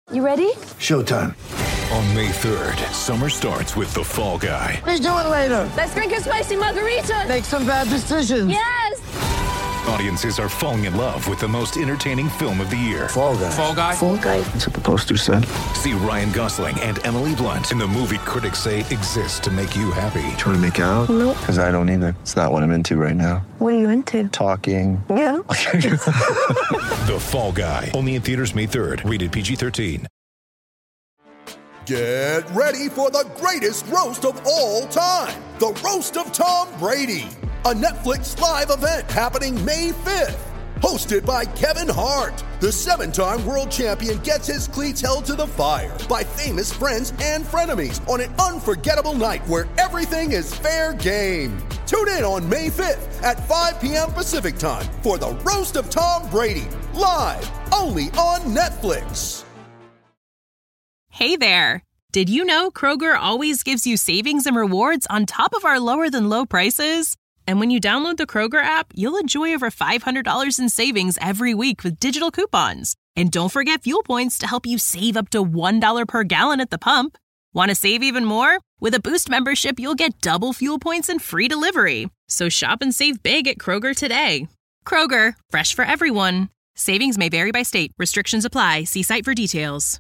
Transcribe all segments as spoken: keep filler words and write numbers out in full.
You ready? Showtime. On May third, summer starts with The Fall Guy. Let's do it later. Let's drink a spicy margarita. Make some bad decisions. Yes! Audiences are falling in love with the most entertaining film of the year. Fall Guy. Fall Guy? Fall Guy. That's what the poster said. See Ryan Gosling and Emily Blunt in the movie critics say exists to make you happy. Trying to make it out? Nope. Because I don't either. It's not what I'm into right now. What are you into? Talking. Yeah. The Fall Guy. Only in theaters May third. Rated P G thirteen. Get ready for the greatest roast of all time. The Roast of Tom Brady. A Netflix live event happening May fifth. Hosted by Kevin Hart. The seven-time world champion gets his cleats held to the fire by famous friends and frenemies on an unforgettable night where everything is fair game. Tune in on May fifth at five p.m. Pacific time for the Roast of Tom Brady. Live only on Netflix. Hey there! Did you know Kroger always gives you savings and rewards on top of our lower-than-low prices? And when you download the Kroger app, you'll enjoy over five hundred dollars in savings every week with digital coupons. And don't forget fuel points to help you save up to one dollar per gallon at the pump. Want to save even more? With a Boost membership, you'll get double fuel points and free delivery. So shop and save big at Kroger today. Kroger, fresh for everyone. Savings may vary by state. Restrictions apply. See site for details.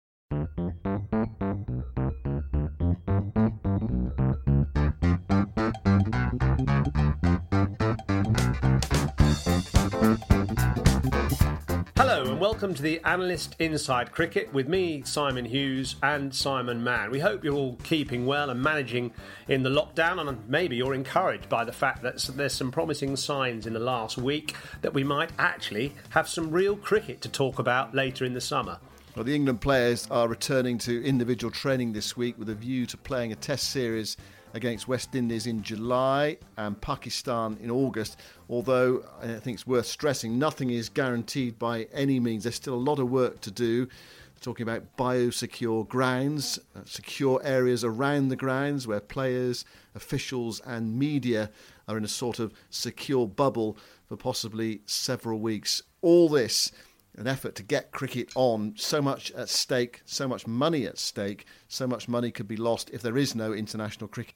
Hello and welcome to the Analyst Inside Cricket with me, Simon Hughes and Simon Mann. We hope you're all keeping well and managing in the lockdown, and maybe you're encouraged by the fact that there's some promising signs in the last week that we might actually have some real cricket to talk about later in the summer. Well, the England players are returning to individual training this week with a view to playing a test series against West Indies in July and Pakistan in August. Although I think it's worth stressing, nothing is guaranteed by any means. There's still a lot of work to do. We're talking about biosecure grounds, uh, secure areas around the grounds where players, officials and media are in a sort of secure bubble for possibly several weeks. All this an effort to get cricket on, so much at stake, so much money at stake, so much money could be lost if there is no international cricket.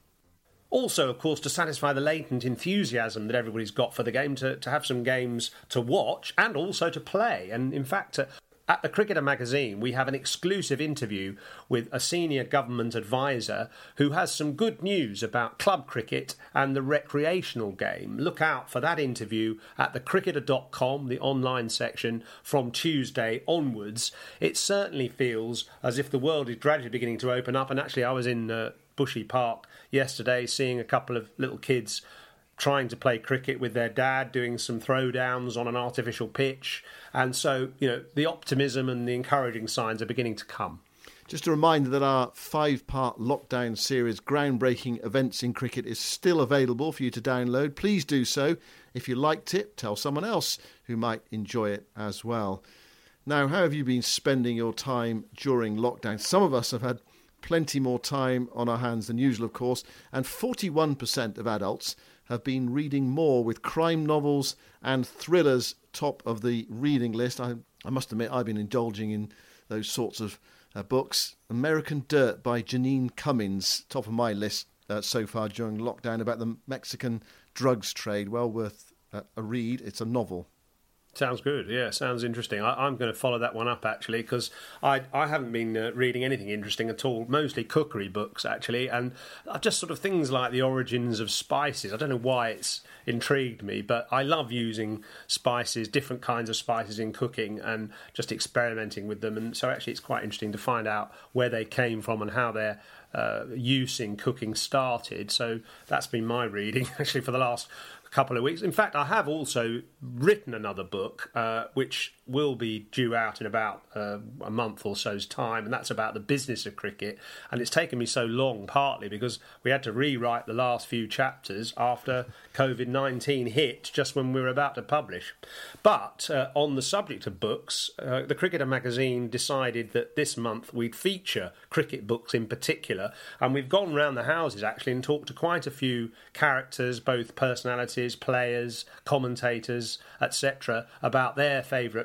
Also, of course, to satisfy the latent enthusiasm that everybody's got for the game, to, to have some games to watch and also to play. And in fact, uh, at the Cricketer magazine, we have an exclusive interview with a senior government advisor who has some good news about club cricket and the recreational game. Look out for that interview at the cricketer dot com, the online section, from Tuesday onwards. It certainly feels as if the world is gradually beginning to open up. And actually, I was in uh, Bushy Park yesterday seeing a couple of little kids trying to play cricket with their dad, doing some throwdowns on an artificial pitch. And so, you know, the optimism and the encouraging signs are beginning to come. Just a reminder that our five-part lockdown series, Groundbreaking Events in Cricket, is still available for you to download. Please do so. If you liked it, tell someone else who might enjoy it as well. Now, how have you been spending your time during lockdown? Some of us have had plenty more time on our hands than usual, of course, and forty-one percent of adults have been reading more, with crime novels and thrillers top of the reading list. I, I must admit, I've been indulging in those sorts of uh, books. American Dirt by Janine Cummins, top of my list uh, so far during lockdown, about the Mexican drugs trade. Well worth uh, a read. It's a novel. Sounds good, yeah, sounds interesting. I, I'm going to follow that one up, actually, because I I haven't been uh, reading anything interesting at all, mostly cookery books, actually, and just sort of things like the origins of spices. I don't know why it's intrigued me, but I love using spices, different kinds of spices in cooking, and just experimenting with them, and so actually it's quite interesting to find out where they came from and how their uh, use in cooking started. So that's been my reading, actually, for the last couple of weeks. In fact, I have also written another book, uh, which will be due out in about uh, a month or so's time, and that's about the business of cricket. And it's taken me so long, partly because we had to rewrite the last few chapters after covid nineteen hit, just when we were about to publish. But uh, on the subject of books, uh, the Cricketer magazine decided that this month we'd feature cricket books in particular, and we've gone round the houses actually and talked to quite a few characters, both personalities, players, commentators, et cetera, about their favourite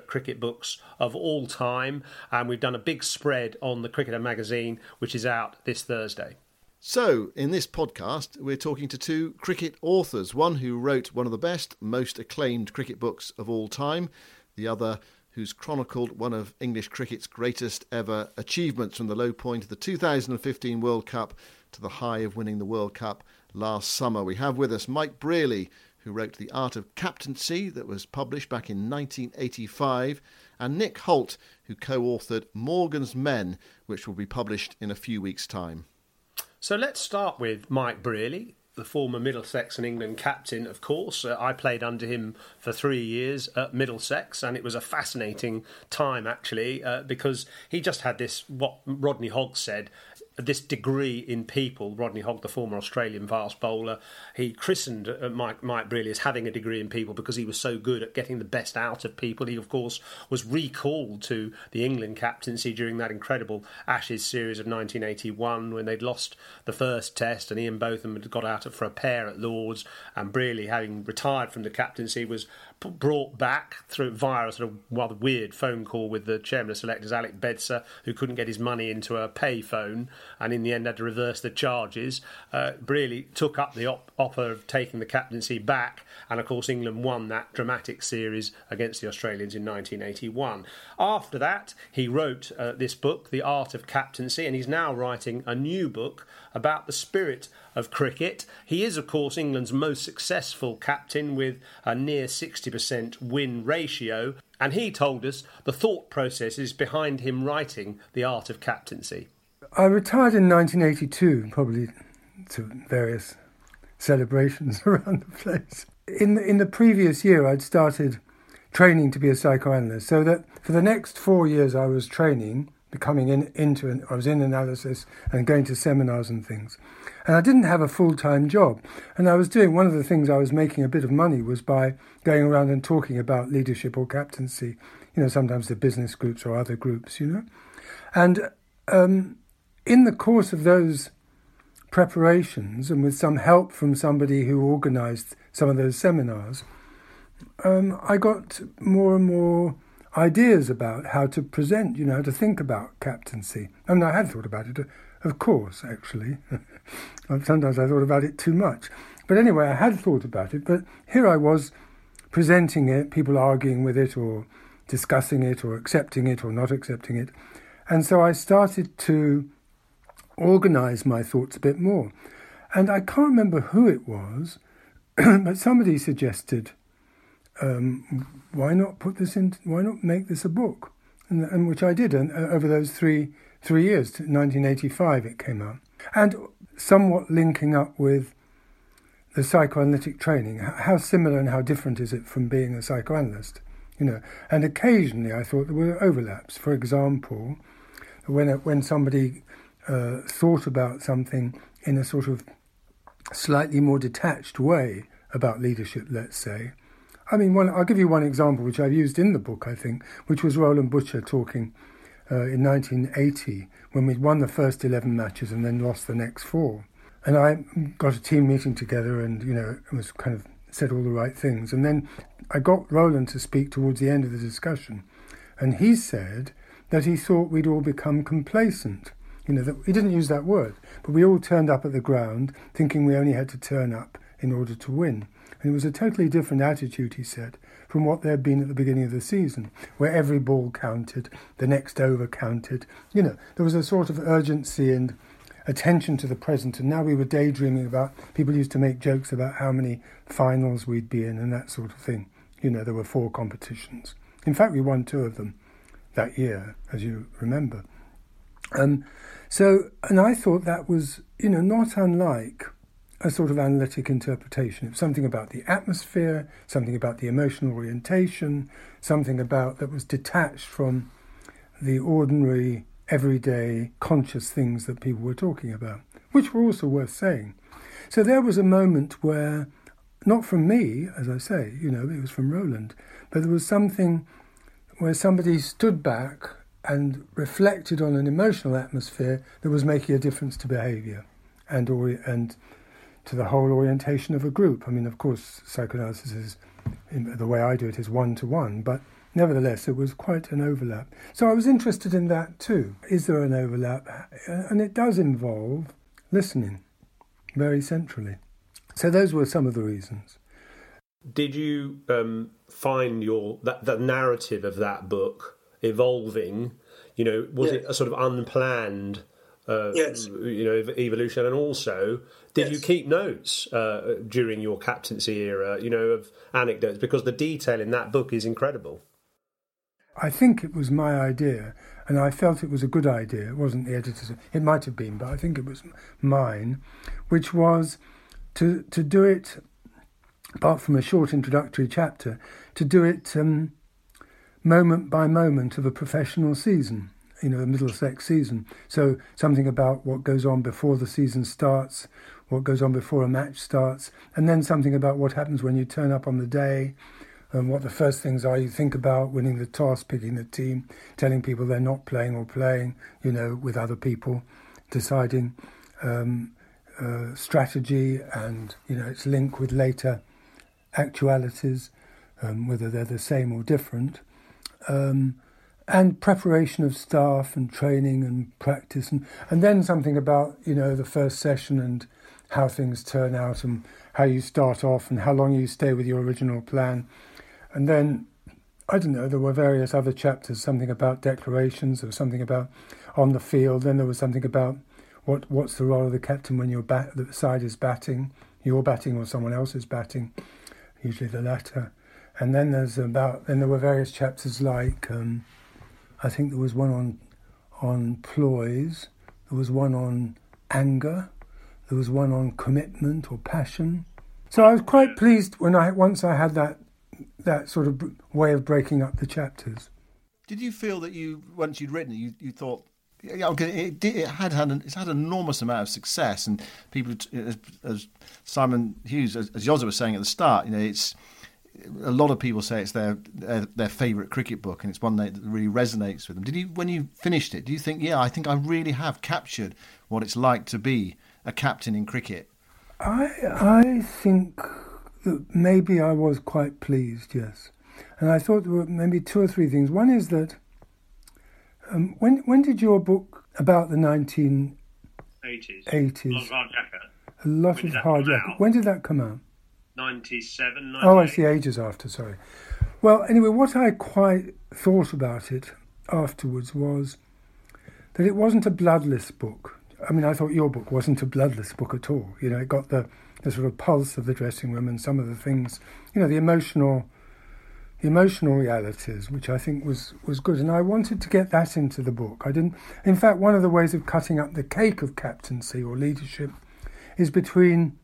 cricket books of all time, and we've done a big spread on the Cricketer magazine, which is out this Thursday. So, in this podcast, we're talking to two cricket authors, one who wrote one of the best, most acclaimed cricket books of all time, the other who's chronicled one of English cricket's greatest ever achievements, from the low point of the two thousand fifteen World Cup to the high of winning the World Cup last summer. We have with us Mike Brearley, who wrote The Art of Captaincy, that was published back in nineteen eighty-five, and Nick Holt, who co-authored Morgan's Men, which will be published in a few weeks' time. So let's start with Mike Brearley, the former Middlesex and England captain, of course. Uh, I played under him for three years at Middlesex, and it was a fascinating time, actually, uh, because he just had this, what Rodney Hogg said, this degree in people. Rodney Hogg, the former Australian fast bowler, he christened uh, Mike, Mike Brearley as having a degree in people because he was so good at getting the best out of people. He, of course, was recalled to the England captaincy during that incredible Ashes series of nineteen eighty-one when they'd lost the first test and Ian Botham had got out for a pair at Lords, and Brearley, having retired from the captaincy, was brought back through via a sort of rather weird phone call with the chairman of selectors, Alec Bedser, who couldn't get his money into a pay phone and in the end had to reverse the charges. Uh, Brearley took up the op- offer of taking the captaincy back, and of course England won that dramatic series against the Australians in nineteen eighty-one. After that, he wrote uh, this book, The Art of Captaincy, and he's now writing a new book about the spirit of cricket. He is, of course, England's most successful captain with a near sixty percent win ratio, and he told us the thought processes behind him writing The Art of Captaincy. I retired in nineteen eighty-two, probably to various celebrations around the place. In the, in the previous year, I'd started training to be a psychoanalyst, so that for the next four years I was training, becoming in, into, an, I was in analysis and going to seminars and things. And I didn't have a full-time job. And I was doing, one of the things I was making a bit of money was by going around and talking about leadership or captaincy, you know, sometimes the business groups or other groups, you know. And um, in the course of those preparations, and with some help from somebody who organised some of those seminars, um, I got more and more ideas about how to present, you know, how to think about captaincy. I mean, I had thought about it, of course, actually. Sometimes I thought about it too much. But anyway, I had thought about it, but here I was presenting it, people arguing with it or discussing it or accepting it or not accepting it. And so I started to organise my thoughts a bit more. And I can't remember who it was, but somebody suggested, um, why not put this in, why not make this a book? And, and which I did, and uh, over those three three years, nineteen eighty-five it came out. And somewhat linking up with the psychoanalytic training, how similar and how different is it from being a psychoanalyst? You know, and occasionally I thought there were overlaps. For example, when when somebody uh, thought about something in a sort of slightly more detached way about leadership, let's say. I mean, one, I'll give you one example which I've used in the book, I think, which was Roland Butcher talking uh, in nineteen eighty when we won the first eleven matches and then lost the next four. And I got a team meeting together and, you know, it was kind of said all the right things. And then I got Roland to speak towards the end of the discussion. And he said that he thought we'd all become complacent. You know, that, he didn't use that word, but we all turned up at the ground thinking we only had to turn up in order to win. And it was a totally different attitude, he said, from what there had been at the beginning of the season, where every ball counted, the next over counted. You know, there was a sort of urgency and attention to the present, and now we were daydreaming about, people used to make jokes about how many finals we'd be in and that sort of thing. You know, there were four competitions. In fact, we won two of them that year, as you remember. Um, so, and I thought that was, you know, not unlike a sort of analytic interpretation. It was something about the atmosphere, something about the emotional orientation, something about that was detached from the ordinary, everyday, conscious things that people were talking about, which were also worth saying. So there was a moment where, not from me, as I say, you know, it was from Roland, but there was something where somebody stood back and reflected on an emotional atmosphere that was making a difference to behaviour and or, and to the whole orientation of a group. I mean, of course, psychoanalysis is, in the way I do it, is one-to-one, but nevertheless, there was quite an overlap. So I was interested in that too. Is there an overlap? And it does involve listening very centrally. So those were some of the reasons. Did you um, find your that the narrative of that book evolving? You know, was yes. it a sort of unplanned, uh, yes. you know, evolution? And also, did yes. you keep notes uh, during your captaincy era? You know, of anecdotes, because the detail in that book is incredible. I think it was my idea, and I felt it was a good idea. It wasn't the editor's. It might have been, but I think it was mine, which was to to do it, apart from a short introductory chapter, to do it um, moment by moment of a professional season, you know, a Middlesex season. So something about what goes on before the season starts, what goes on before a match starts, and then something about what happens when you turn up on the day, and what the first things are you think about: winning the toss, picking the team, telling people they're not playing or playing, you know, with other people, deciding um, uh, strategy and, you know, its link with later actualities, um, whether they're the same or different, um, and preparation of staff and training and practice, and, and then something about, you know, the first session and how things turn out and how you start off and how long you stay with your original plan. And then, I don't know, there were various other chapters, something about declarations, there was something about on the field, then there was something about what what's the role of the captain when your bat, the side is batting, you're batting or someone else is batting, usually the latter. And then there's about, then there were various chapters like, um, I think there was one on on ploys, there was one on anger, there was one on commitment or passion. So I was quite pleased when I once I had that that sort of way of breaking up the chapters. Did you feel that you, once you'd written it, you, you thought, yeah, okay, it, it had had an, it's had an enormous amount of success, and people, as, as Simon Hughes, as, as Yoza was saying at the start, you know, it's a lot of people say it's their their, their favourite cricket book, and it's one that really resonates with them. Did you, when you finished it, do you think, yeah, I think I really have captured what it's like to be a captain in cricket? I I think that maybe I was quite pleased, yes. And I thought there were maybe two or three things. One is that, um, when when did your book about the nineteen eighties, eighties, A Lot of Hard Yakka, when did that come out? ninety-seven, ninety-eight. Oh, I see, ages after, sorry. Well, anyway, what I quite thought about it afterwards was that it wasn't a bloodless book. I mean, I thought your book wasn't a bloodless book at all. You know, it got the, the sort of pulse of the dressing room and some of the things, you know, the emotional the emotional realities, which I think was, was good. And I wanted to get that into the book. I didn't. In fact, one of the ways of cutting up the cake of captaincy or leadership is between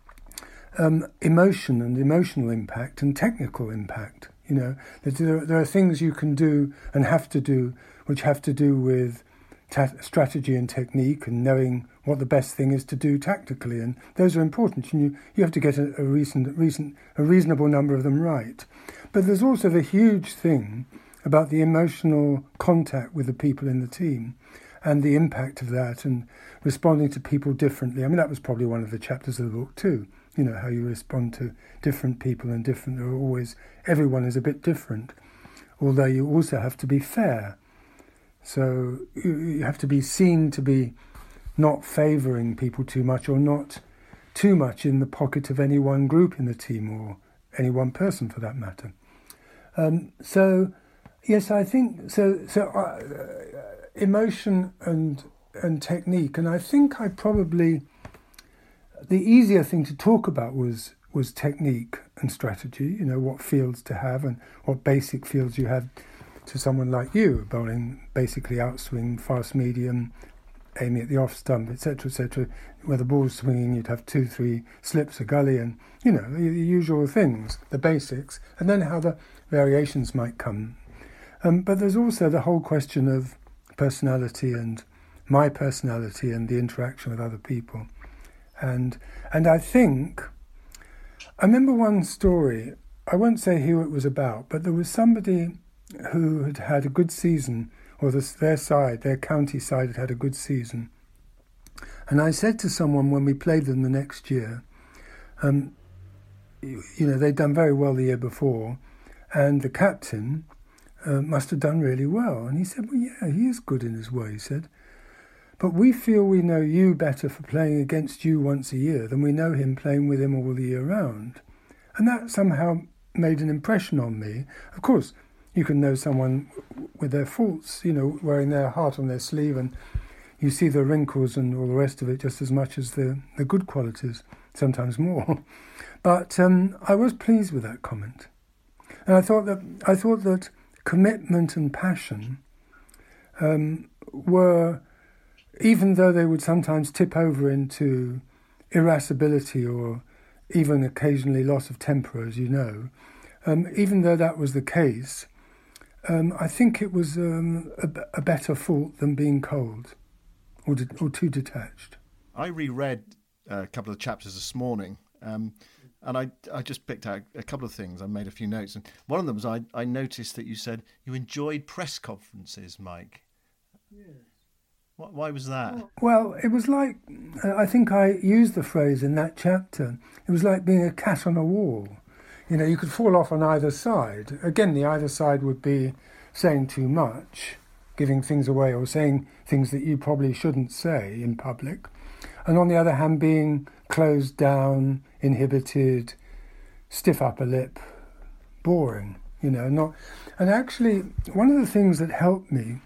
um, emotion and emotional impact and technical impact. You know, there, there are things you can do and have to do which have to do with ta- strategy and technique and knowing what the best thing is to do tactically, and those are important. And you, you have to get a, a, recent, recent, a reasonable number of them right. But there's also the huge thing about the emotional contact with the people in the team and the impact of that and responding to people differently. I mean, that was probably one of the chapters of the book too. You know, how you respond to different people and different, there are always, everyone is a bit different, although you also have to be fair. So you, you have to be seen to be not favouring people too much or not too much in the pocket of any one group in the team or any one person for that matter. Um, so, yes, I think, so So uh, emotion and and technique, and I think I probably, the easier thing to talk about was was technique and strategy, you know, what fields to have and what basic fields you have to someone like you, bowling basically outswing, fast medium, aiming at the off stump, et cetera, et cetera. Where the ball's swinging, you'd have two, three slips, a gully, and, you know, the, the usual things, the basics, and then how the variations might come. Um, but there's also the whole question of personality and my personality and the interaction with other people. And and I think, I remember one story, I won't say who it was about, but there was somebody who had had a good season, or the, their side, their county side had had a good season. And I said to someone when we played them the next year, um, you, you know, they'd done very well the year before, and the captain uh, must have done really well. And he said, well, yeah, he is good in his way, he said. But we feel we know you better for playing against you once a year than we know him playing with him all the year round. And that somehow made an impression on me. Of course, you can know someone with their faults, you know, wearing their heart on their sleeve, and you see the wrinkles and all the rest of it just as much as the, the good qualities, sometimes more. But um, I was pleased with that comment. And I thought that I thought that commitment and passion um, were, even though they would sometimes tip over into irascibility or even occasionally loss of temper, as you know, um, even though that was the case, um, I think it was um, a, a better fault than being cold or, de- or too detached. I reread a couple of chapters this morning, um, and I I just picked out a couple of things. I made a few notes, and one of them was I, I noticed that you said you enjoyed press conferences, Mike. Yes. Why was that? Well, it was like, I think I used the phrase in that chapter, it was like being a cat on a wall. You know, you could fall off on either side. Again, the either side would be saying too much, giving things away, or saying things that you probably shouldn't say in public. And on the other hand, being closed down, inhibited, stiff upper lip, boring, you know. Not. And actually, one of the things that helped me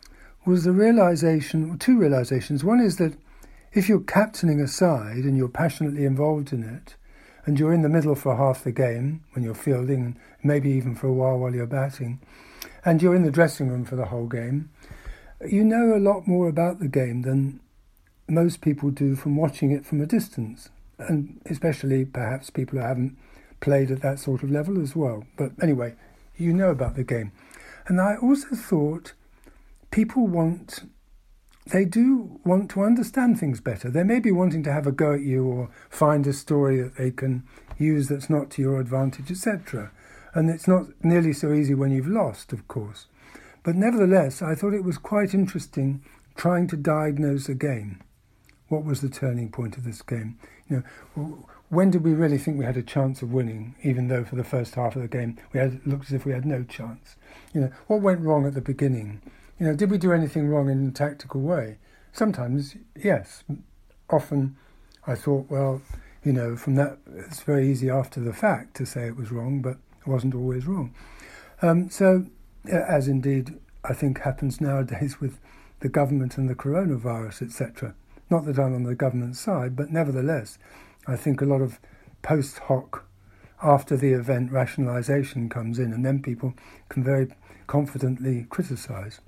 was the realisation, or two realisations. One is that if you're captaining a side and you're passionately involved in it, and you're in the middle for half the game when you're fielding, maybe even for a while while you're batting, and you're in the dressing room for the whole game, you know a lot more about the game than most people do from watching it from a distance, and especially perhaps people who haven't played at that sort of level as well. But anyway, you know about the game. And I also thought people want, they do want to understand things better. They may be wanting to have a go at you or find a story that they can use that's not to your advantage, et cetera. And it's not nearly so easy when you've lost, of course. But nevertheless, I thought it was quite interesting trying to diagnose a game. What was the turning point of this game? You know, when did we really think we had a chance of winning, even though for the first half of the game we had it looked as if we had no chance? You know, what went wrong at the beginning? You know, did we do anything wrong in a tactical way? Sometimes, yes. Often I thought, well, you know, from that, it's very easy after the fact to say it was wrong, but it wasn't always wrong. Um, so, as indeed I think happens nowadays with the government and the coronavirus, et cetera. Not that I'm on the government side, but nevertheless, I think a lot of post hoc, after the event, rationalisation comes in, and then people can very confidently criticise.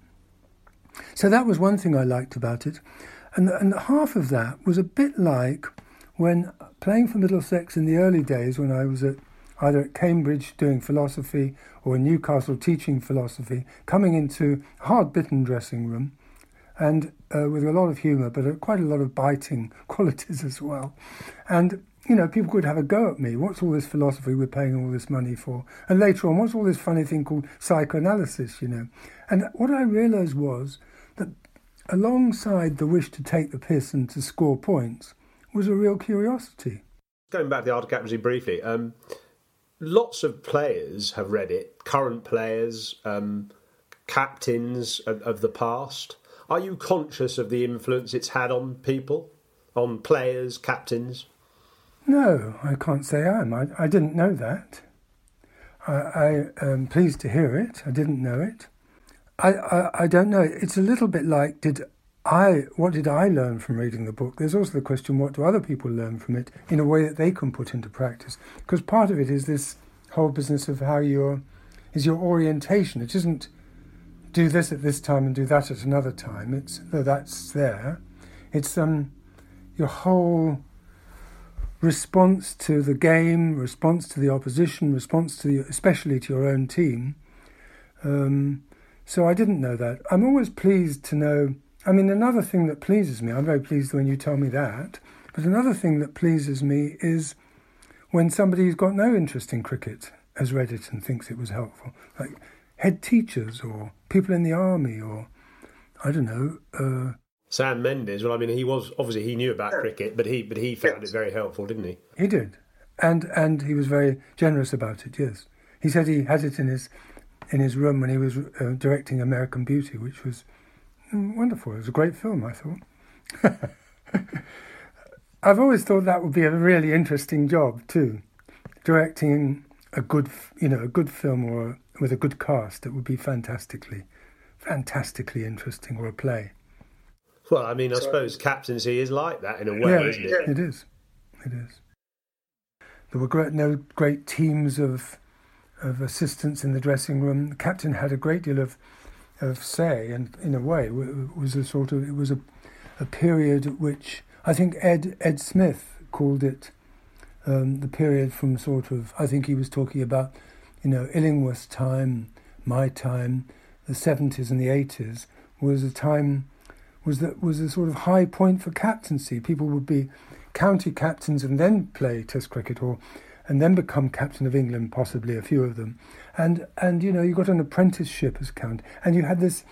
So that was one thing I liked about it. And, and half of that was a bit like when playing for Middlesex in the early days, when I was at either at Cambridge doing philosophy or in Newcastle teaching philosophy, coming into a hard-bitten dressing room, and uh, with a lot of humour, but uh, quite a lot of biting qualities as well. And, you know, people could have a go at me. What's all this philosophy we're paying all this money for? And later on, what's all this funny thing called psychoanalysis, you know? And what I realised was that alongside the wish to take the piss and to score points was a real curiosity. Going back to the Art of Captaincy briefly, um, lots of players have read it, current players, um, captains of, of the past. Are you conscious of the influence it's had on people, on players, captains? No, I can't say I am. I, I didn't know that. I, I am pleased to hear it. I didn't know it. I, I, I don't know. It's a little bit like, did I? What did I learn from reading the book? There's also the question, what do other people learn from it in a way that they can put into practice? Because part of it is this whole business of how your is your orientation. It isn't do this at this time and do that at another time. It's though that's there. It's um your whole response to the game, response to the opposition, response to the, especially to your own team. Um, so I didn't know that. I'm always pleased to know. I mean, another thing that pleases me, I'm very pleased when you tell me that, but another thing that pleases me is when somebody who's got no interest in cricket has read it and thinks it was helpful. Like head teachers or people in the army or, I don't know... Uh, Sam Mendes, well, I mean, he was, obviously he knew about cricket, but he but he found it very helpful, didn't he? He did. And and he was very generous about it, yes. He said he had it in his in his room when he was uh, directing American Beauty, which was mm, wonderful. It was a great film, I thought. I've always thought that would be a really interesting job too, directing a good, you know, a good film or a, with a good cast. It would be fantastically, fantastically interesting, or a play. Well, I mean, I suppose captaincy is like that in a way, yeah, isn't it? It is. It is. There were great, no great teams of of assistants in the dressing room. The captain had a great deal of of say, and in a way, it was a sort of it was a a period at which I think Ed Ed Smith called it um, the period from sort of, I think he was talking about, you know, Illingworth's time, my time, the seventies and the eighties was a time was that was a sort of high point for captaincy. People would be county captains and then play Test cricket, or and then become captain of England, possibly a few of them, and and you know you got an apprenticeship as county, and you had this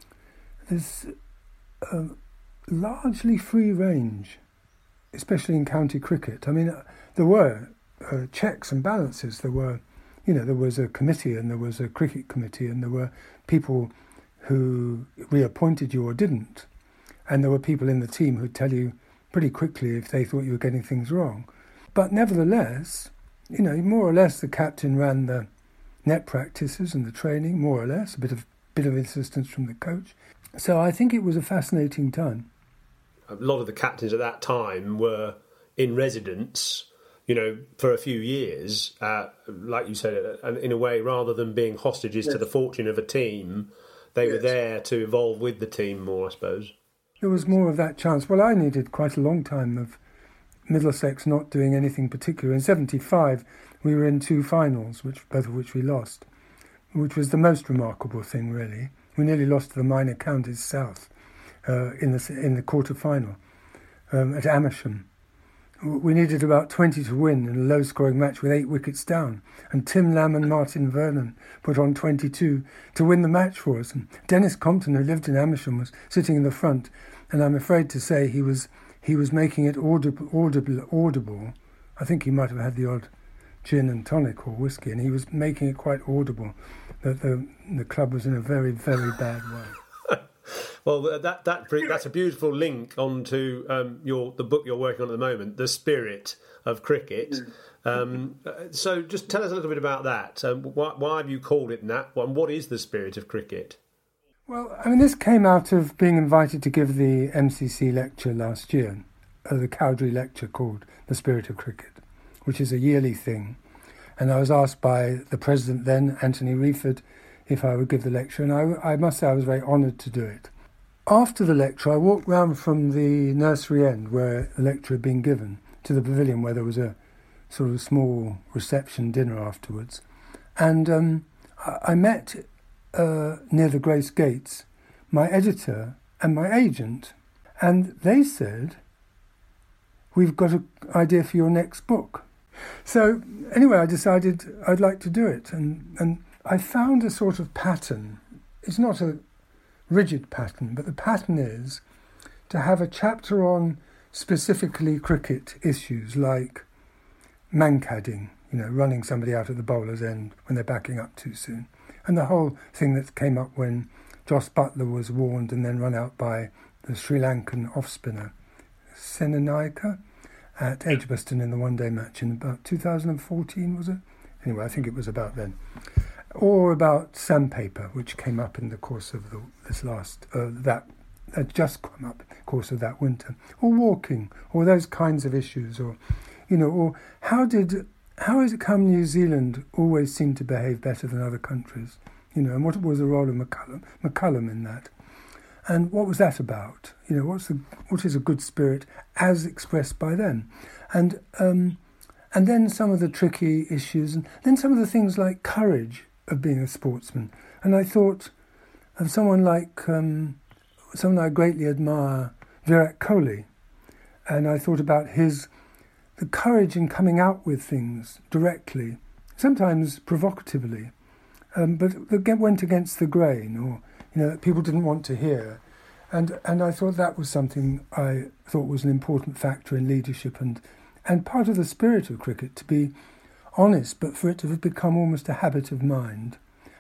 this uh, largely free range, especially in county cricket. I mean, uh, there were uh, checks and balances. There were, you know, there was a committee and there was a cricket committee, and there were people who reappointed you or didn't, and there were people in the team who'd tell you pretty quickly if they thought you were getting things wrong. But nevertheless, you know, more or less the captain ran the net practices and the training, more or less, a bit of bit of assistance from the coach. So I think it was a fascinating time. A lot of the captains at that time were in residence, you know, for a few years, uh, like you said, uh, in a way, rather than being hostages yes. to the fortune of a team, they yes. were there to evolve with the team more, I suppose. There was more of that chance. Well, I needed quite a long time of Middlesex not doing anything particular. In seventy-five, we were in two finals, which both of which we lost, which was the most remarkable thing, really. We nearly lost to the Minor Counties South uh, in the in the quarter final um, at Amersham. We needed about twenty to win in a low-scoring match with eight wickets down, and Tim Lamb and Martin Vernon put on twenty-two to win the match for us. And Dennis Compton, who lived in Amersham, was sitting in the front, and I'm afraid to say he was he was making it audible, audible, audible. I think he might have had the odd gin and tonic or whiskey, and he was making it quite audible that the the club was in a very, very bad way. Well, that that that's a beautiful link onto um, your the book you're working on at the moment, The Spirit of Cricket. Um, so, just tell us a little bit about that. Um, why, why have you called it that? And what is the spirit of cricket? Well, I mean, this came out of being invited to give the M C C lecture last year, uh, the Cowdrey lecture called The Spirit of Cricket, which is a yearly thing. And I was asked by the president then, Anthony Reeford, if I would give the lecture, and I, I must say I was very honoured to do it. After the lecture, I walked round from the nursery end where the lecture had been given to the pavilion where there was a sort of small reception dinner afterwards. And um, I, I met, uh, near the Grace Gates, my editor and my agent. And they said, "We've got an idea for your next book." So anyway, I decided I'd like to do it. And, and I found a sort of pattern. It's not a rigid pattern, but the pattern is to have a chapter on specifically cricket issues like mancadding, you know, running somebody out at the bowler's end when they're backing up too soon, and the whole thing that came up when Jos Buttler was warned and then run out by the Sri Lankan off-spinner Senanayake at Edgbaston in the one-day match in about two thousand fourteen, was it? Anyway, I think it was about then. Or about sandpaper, which came up in the course of the, this last, uh, that had just come up in the course of that winter. Or walking, or those kinds of issues, or, you know, or how did, how has it come New Zealand always seemed to behave better than other countries? You know, and what was the role of McCullum, McCullum in that? And what was that about? You know, what's the what is a good spirit as expressed by them? And um, and then some of the tricky issues, and then some of the things like courage of being a sportsman. And I thought of someone like um, someone I greatly admire, Virat Kohli, and I thought about his the courage in coming out with things directly, sometimes provocatively, um, but that went against the grain, or you know, that people didn't want to hear. And and I thought that was something I thought was an important factor in leadership and, and part of the spirit of cricket, to be honest, but for it to have become almost a habit of mind.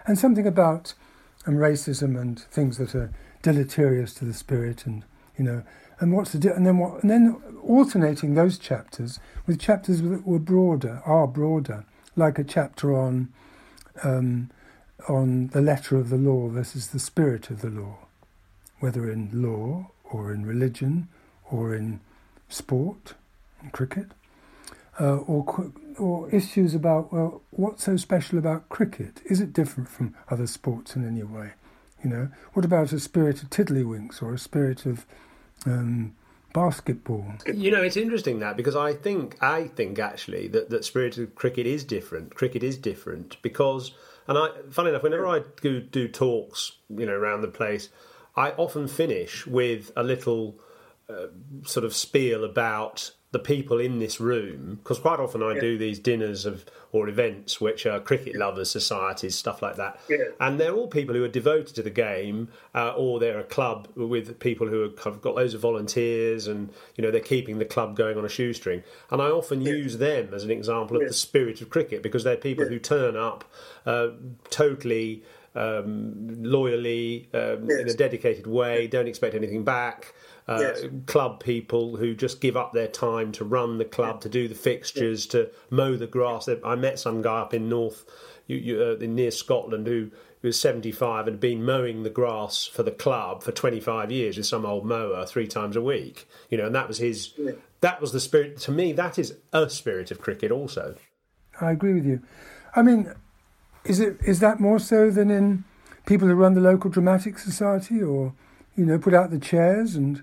and something about um, racism and things that are deleterious to the spirit, and you know, and what's the di- and then what, and then alternating those chapters with chapters that were broader, are broader, like a chapter on um, on the letter of the law versus the spirit of the law, whether in law or in religion or in sport, in cricket, uh, or or issues about, well, what's so special about cricket? Is it different from other sports in any way? You know, what about a spirit of tiddlywinks or a spirit of um, basketball? You know, it's interesting that, because I think I think actually that, that spirit of cricket is different. Cricket is different because, and I, funny enough, whenever I do, do talks, you know, around the place, I often finish with a little uh, sort of spiel about the people in this room, because quite often I yeah. do these dinners of or events which are cricket lovers, societies, stuff like that, yeah. and they're all people who are devoted to the game, uh, or they're a club with people who have kind of got loads of volunteers, and you know they're keeping the club going on a shoestring. And I often yeah. use them as an example of yeah. the spirit of cricket, because they're people yeah. who turn up uh, totally um, loyally um, yes. in a dedicated way, don't expect anything back. Uh, yes. Club people who just give up their time to run the club, to do the fixtures, to mow the grass. I met some guy up in North, you, you, uh, near Scotland, who was seventy-five and had been mowing the grass for the club for twenty-five years with some old mower three times a week. You know, and that was his. Yeah. That was the spirit. To me, that is a spirit of cricket. Also, I agree with you. I mean, is it is that more so than in people who run the local dramatic society, or you know, put out the chairs and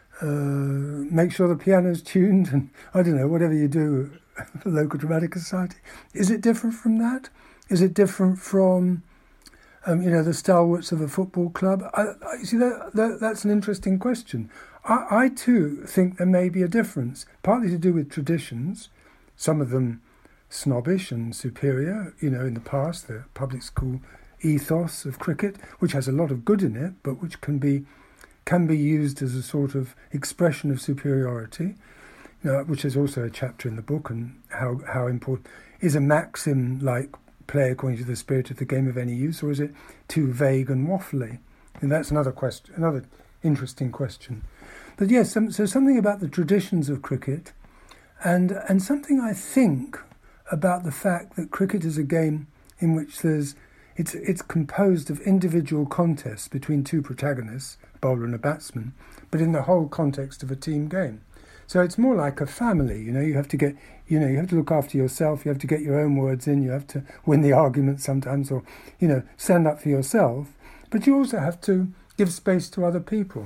Uh, make sure the piano's tuned, and I don't know, whatever you do for the local dramatic society. Is it different from that? Is it different from, um, you know, the stalwarts of a football club? I, I see that, that that's an interesting question. I, I too think there may be a difference, partly to do with traditions, some of them snobbish and superior. You know, in the past, the public school ethos of cricket, which has a lot of good in it, but which can be can be used as a sort of expression of superiority, you know, which is also a chapter in the book, and how, how important. Is a maxim like play according to the spirit of the game of any use, or is it too vague and waffly? And that's another question, another interesting question. But yes, some, so something about the traditions of cricket, and and something I think about the fact that cricket is a game in which there's it's it's composed of individual contests between two protagonists, bowler and a batsman, but in the whole context of a team game. So it's more like a family, you know, you have to get, you know, you have to look after yourself, you have to get your own words in, you have to win the argument sometimes, or, you know, stand up for yourself, but you also have to give space to other people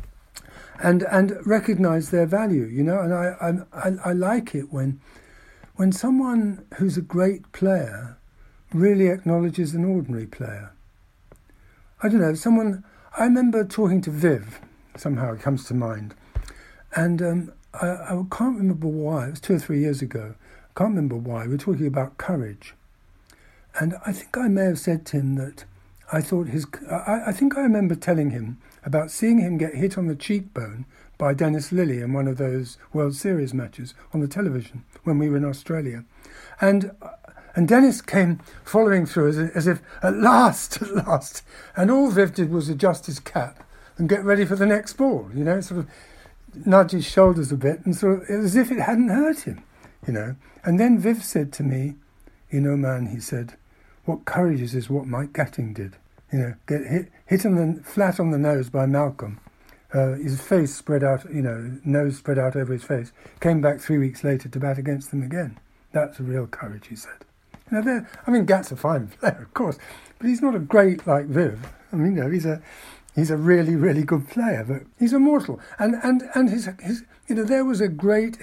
and and recognise their value, you know, and I, I, I like it when when someone who's a great player really acknowledges an ordinary player. I don't know, someone... I remember talking to Viv, somehow it comes to mind, and um, I, I can't remember why, it was two or three years ago, I can't remember why, we were talking about courage. And I think I may have said to him that I thought his, I, I think I remember telling him about seeing him get hit on the cheekbone by Dennis Lillee in one of those World Series matches on the television when we were in Australia. And And Dennis came following through as, as if, at last, at last. And all Viv did was adjust his cap and get ready for the next ball, you know, sort of nudge his shoulders a bit and sort of, as if it hadn't hurt him, you know. And then Viv said to me, you know, man, he said, what courage is is what Mike Gatting did. You know, get hit, hit on the, flat on the nose by Malcolm. Uh, his face spread out, you know, nose spread out over his face. Came back three weeks later to bat against them again. That's real courage, he said. Now, I mean, Gat's a fine player, of course, but he's not a great like Viv. I mean, you know, he's a he's a really, really good player, but he's immortal. And and and his his you know, there was a great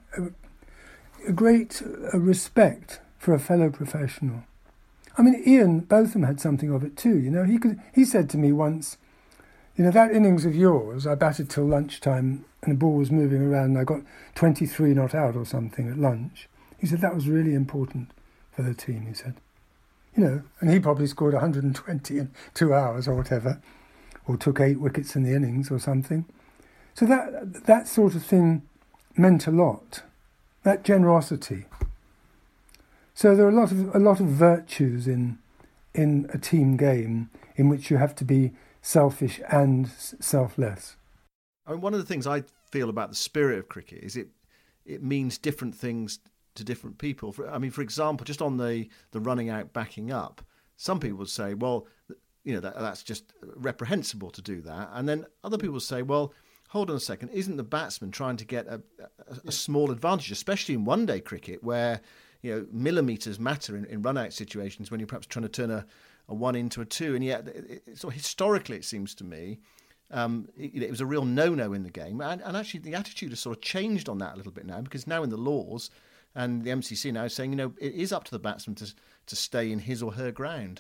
a great respect for a fellow professional. I mean, Ian Botham had something of it too. You know, he could he said to me once, you know, that innings of yours, I batted till lunchtime, and the ball was moving around, and I got twenty-three not out or something at lunch. He said that was really important for the team, he said. You know, and he probably scored one hundred twenty in two hours or whatever, or took eight wickets in the innings or something. So that that sort of thing meant a lot, that generosity. So there are a lot of a lot of virtues in in a team game in which you have to be selfish and selfless. I mean, one of the things I feel about the spirit of cricket is it it means different things to different people. For, I mean, for example, just on the, the running out, backing up, some people would say, well, you know, that, that's just reprehensible to do that. And then other people say, well, hold on a second, isn't the batsman trying to get a, a, a small advantage, especially in one-day cricket where, you know, millimetres matter in, in run-out situations when you're perhaps trying to turn a, a one into a two. And yet, it, it, so historically, it seems to me, Um, it, it was a real no-no in the game. And, and actually the attitude has sort of changed on that a little bit now, because now in the laws and the M C C now is saying, you know, it is up to the batsman to, to stay in his or her ground.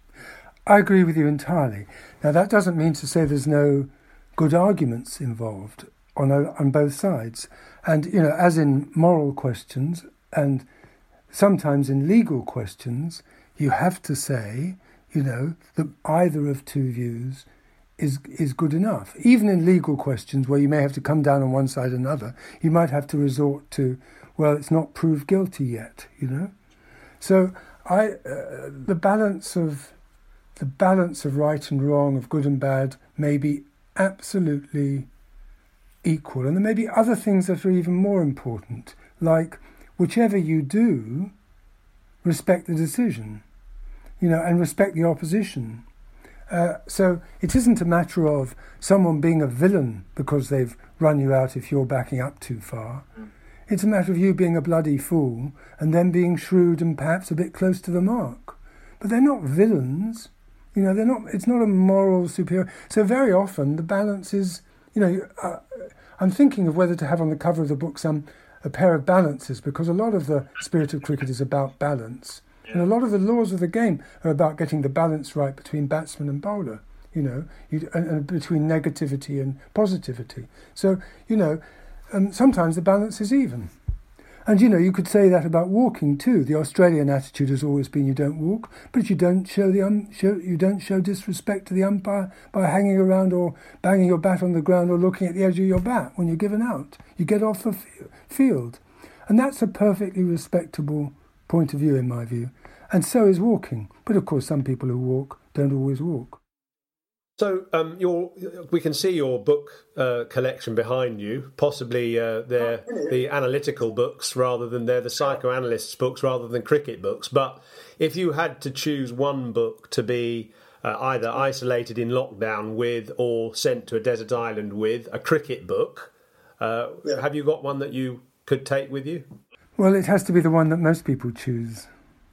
I agree with you entirely. Now, that doesn't mean to say there's no good arguments involved on on both sides. And, you know, as in moral questions and sometimes in legal questions, you have to say, you know, that either of two views is is good enough. Even in legal questions where you may have to come down on one side or another, you might have to resort to, well, it's not proved guilty yet, you know. So I uh, the balance of the balance of right and wrong, of good and bad, may be absolutely equal. And there may be other things that are even more important, like whichever you do, respect the decision, you know, and respect the opposition. Uh, so it isn't a matter of someone being a villain because they've run you out if you're backing up too far. Mm. It's a matter of you being a bloody fool and them being shrewd and perhaps a bit close to the mark. But they're not villains. You know, they're not. It's not a moral superior. So very often the balance is, you know, uh, I'm thinking of whether to have on the cover of the book some a pair of balances, because a lot of the spirit of cricket is about balance. And a lot of the laws of the game are about getting the balance right between batsman and bowler, you know, you, and, and between negativity and positivity. So, you know, um, sometimes the balance is even. And, you know, you could say that about walking too. The Australian attitude has always been you don't walk, but you don't show the um, show, you don't show disrespect to the umpire by hanging around or banging your bat on the ground or looking at the edge of your bat when you're given out. You get off the f- field. And that's a perfectly respectable point of view, in my view. And so is walking. But of course, some people who walk don't always walk. So um, your, we can see your book uh, collection behind you. Possibly uh, they're the analytical books rather than they're the psychoanalysts' books rather than cricket books. But if you had to choose one book to be uh, either isolated in lockdown with or sent to a desert island with, a cricket book, uh, yeah. have you got one that you could take with you? Well, it has to be the one that most people choose.